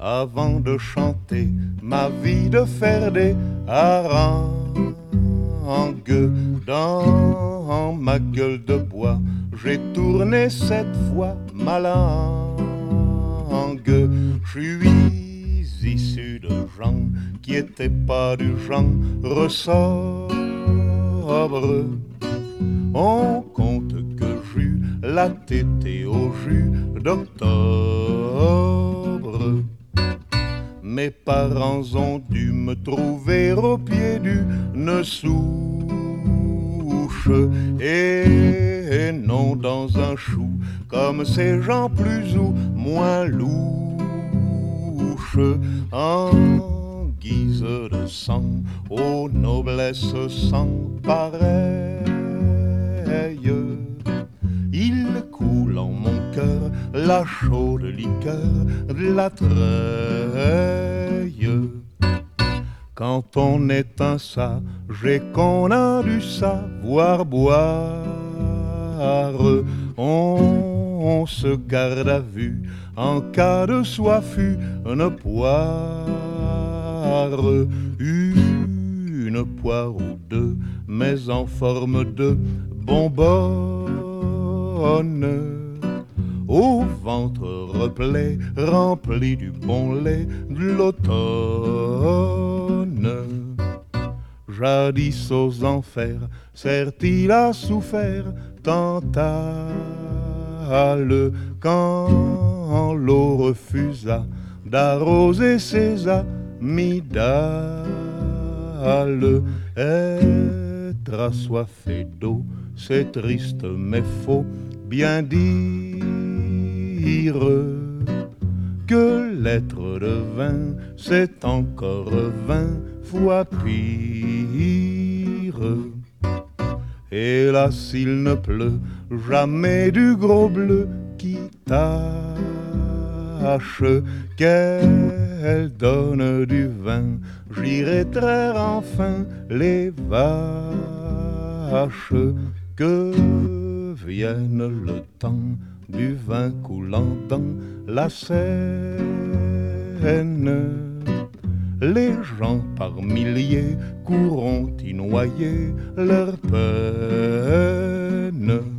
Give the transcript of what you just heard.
avant de chanter ma vie de faire des harangues dans ma gueule de bois. J'ai tourné cette fois ma langue. Je suis issu de gens qui étaient pas du genre sobre. On compte que j'eus la tétée au jus d'octobre. Mes parents ont dû me trouver au pied d'une souche et non dans un chou comme ces gens plus ou moins louches. En guise de sang aux noblesses sans pareil, il coule en mon cœur la chaude liqueur de la treille. Quand on est un sage et qu'on a du savoir boire, on se garde à vue en cas de soif une poire. Une poire ou deux, mais en forme de bonbonne, au ventre replet, rempli du bon lait de l'automne. Jadis aux enfers, certes il a souffert Tantale, quand l'eau refusa d'arroser ses amygdales. Être assoiffé d'eau, c'est triste mais faut bien dire que l'être de vin, c'est encore 20 fois pire. Hélas, il ne pleut jamais du gros bleu qui tâche, qu'elle donne du vin, j'irai traire enfin les vaches. Que vienne le temps du vin coulant dans la Seine. Les gens par milliers courront y noyer leur peine.